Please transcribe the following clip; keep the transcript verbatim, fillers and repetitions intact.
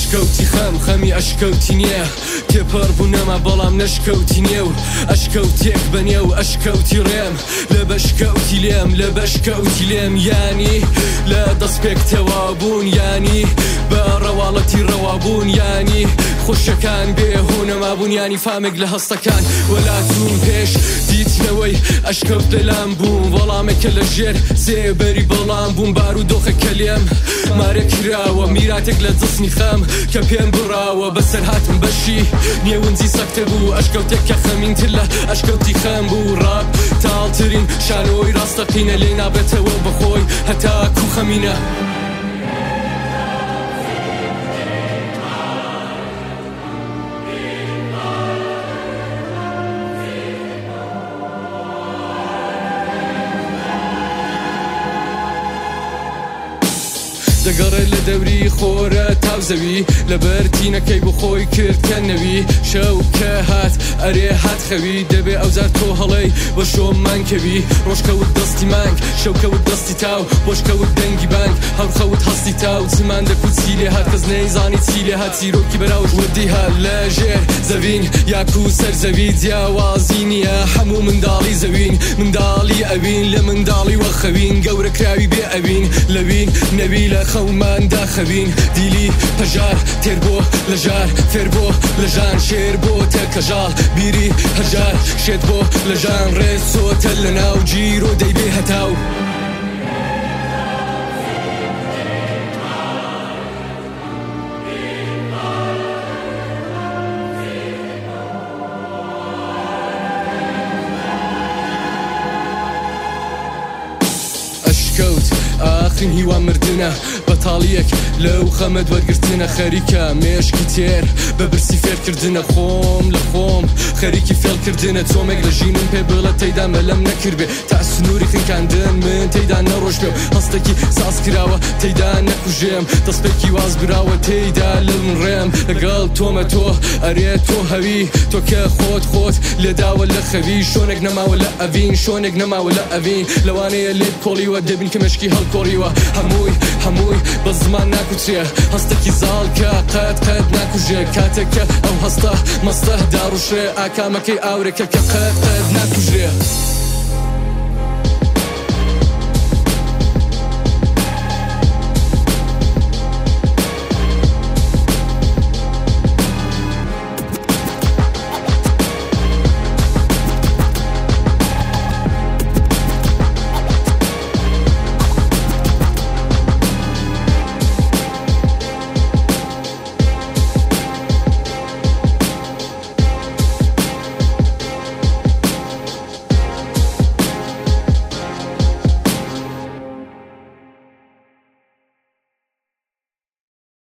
ئەشکەوتی خەم خەمی ئەشکەوتی نییە تێپەڕ بوونەما بەڵام نەشکەوتی نییە و ئەشکەوتێک بەنێ و ئەشکەوتی ڕێم لە بەشکەوتی لێم لە بەشکەوتی لێم یانی لە دەست پێکتەوا بوون یانی بە ڕەواڵەتی ڕەوابوون یانی خۆشەکان بێهۆنەما بوون ینی فامێک لە هەستەکان وەلاتون پێش دیتنەوەی ئەشکەوت لەلام بوون وەڵامێکە لە ژێر سێبەری بەڵام بوون بار و دۆخەکە لێم مارە کراوە میراتێک لە جسمی خەم کە پێم بڕاوە بەسەر هاتم بەشی نێونجی سەکتە بوو ئەشکەوتێک کە خەمینتر لە ئەشکەوتی خەم بوو ڕاب تاڵترین شانەوەی ڕاستەقینە لێ نابێتەوە بەخۆی هەتا کوو خەمینە دەگەڕێ لە دەوری خۆرە تاوزەوی لە بەرتینەکەی بخۆی کرد کە نەوی شەو کە هات ئەرێ هات خەوی دەبێ ئەوزار تۆ هەڵەی بە شۆم مانکەوی ڕۆژکەوت دەستی مانگ شەوکەوت دەستی تاو بۆشکەوت دەنگی بانگ هەڵخەوت هەستی تاو زمان دەکوت چی لێ هات کەس نەیزانی چی لێ هات چیرۆکی بەراوش وردی هات لە ژێر زەوین یاکو سەر زەوی جیاوازی نییە هەموو منداڵی زەوین منداڵی ئەوین لە منداڵی وەخەوین گەورە کراوی بێ ئەوین لەوین نەوی لە خەومان داخەوین دیلی هەژار تێر بۆ لە ژار فێر بۆ لە ژان شێر بۆ تەکەژاڵ بیری هەژار شێت بۆ لە ژان ڕێز سۆتە لە ناو جیرۆ دەیبێ هەتاو ئەشکەوت ئاخرین هیوا مردنە بەتاڵیەک لەو خەمە دووەرگرتنە خەریکە مێشکی تێر بە برسی فێرکردنە خۆم لە خۆم خەریکی فێڵکردنە چۆمێک لە ژینم پێ بڵە تێیدا مەلەم نەکردبێ تا سنووری خنکاندن من تێیدا نەڕۆژ بێ هەستێکی ساز کراوە تێیدا نەکوژێم دەستپێکی واز براوە تێیدا لەم ڕێم لەگەڵ تۆمە تۆ ئەرێ تۆ هەوی تۆ کە خۆت خۆت لێداوە لە خەوی شۆنێک نەماوە لە ئەڤین شۆنێک نەماوە لە ئەڤین لەوانەیە لێت کۆڵیوە دەبین کە مشکی هەڵکۆڕیوە هەمووی هەمووی بە زمان ناکوچێ هەستێکی زاڵ کە قەت قەت ناکوژێ کاتێککە ئەو هەستە مەستە داڕوشێ ئاکامەکەی ئاورێکە کە قەت قەت ناکوژێ